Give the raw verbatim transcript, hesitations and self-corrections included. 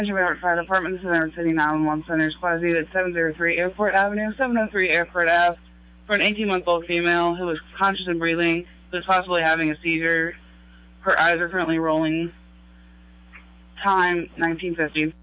Fire Department, this is Edward City nine one one Center, Squad Z at seven oh three Airport Avenue, seven oh three Airport Ave, for an eighteen-month-old female who was conscious and breathing, who was possibly having a seizure. Her eyes are currently rolling. Time, nineteen fifty.